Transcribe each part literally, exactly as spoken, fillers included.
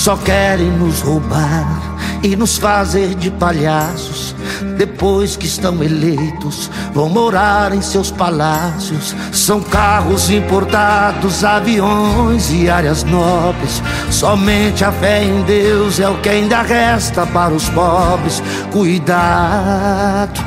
só querem nos roubar e nos fazer de palhaços. Depois que estão eleitos, vão morar em seus palácios. São carros importados, aviões e áreas nobres. Somente a fé em Deus é o que ainda resta para os pobres. Cuidado,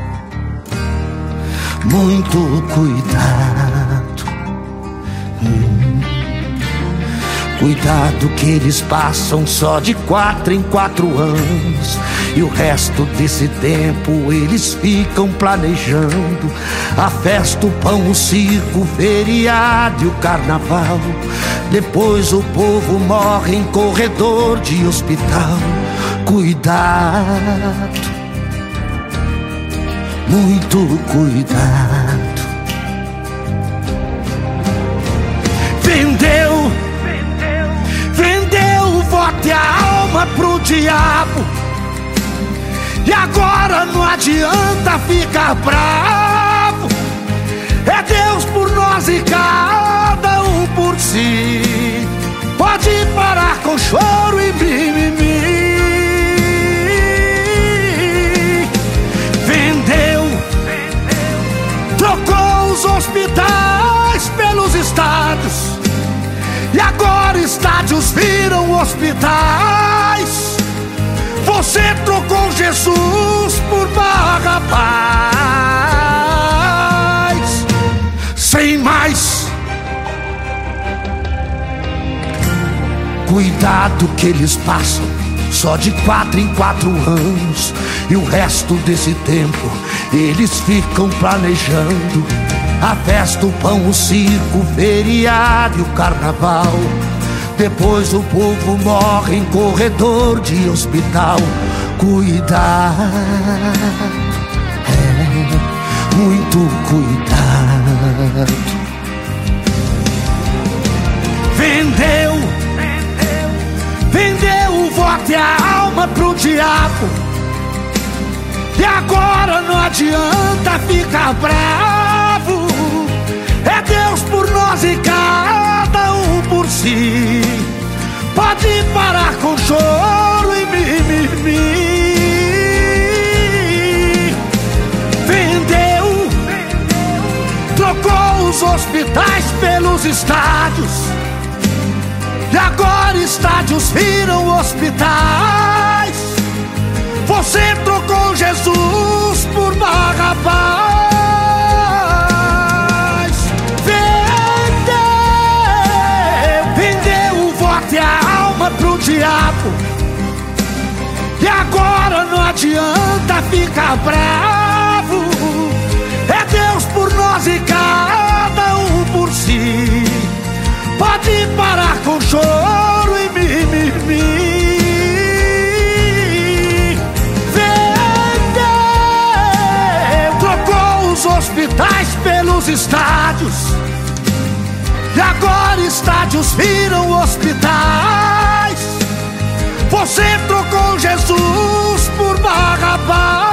muito cuidado. hum. Cuidado que eles passam só de quatro em quatro anos, e o resto desse tempo eles ficam planejando a festa, o pão, o circo, o feriado e o carnaval. Depois o povo morre em corredor de hospital. Cuidado, muito cuidado. Vendeu, vendeu o voto e a alma pro diabo, e agora não adianta ficar bravo. É Deus por nós e cada um por si. Pode parar com choro e mimimi. Vendeu, trocou os hospitais pelos estádios, e agora estádios viram hospitais. Você trocou Jesus por Barrabás. Sem mais, cuidado que eles passam só de quatro em quatro anos, e o resto desse tempo eles ficam planejando a festa, o pão, o circo, o feriado e o carnaval. Depois o povo morre em corredor de hospital. Cuidado, é, muito cuidado. Vendeu, vendeu o voto e a alma pro diabo, e agora não adianta ficar bravo. É Deus por nós e cada um por si. Pode parar com choro e mimimi. Vendeu, trocou os hospitais pelos estádios, e agora estádios viram hospitais. Você trocou Jesus por Barrabás. Pro diabo, e agora não adianta ficar bravo. É Deus por nós e cada um por si. Pode parar com choro e mimimi. Vendeu, trocou os hospitais pelos estádios, e agora estádios viram hospitais. Você trocou Jesus por Barrabás.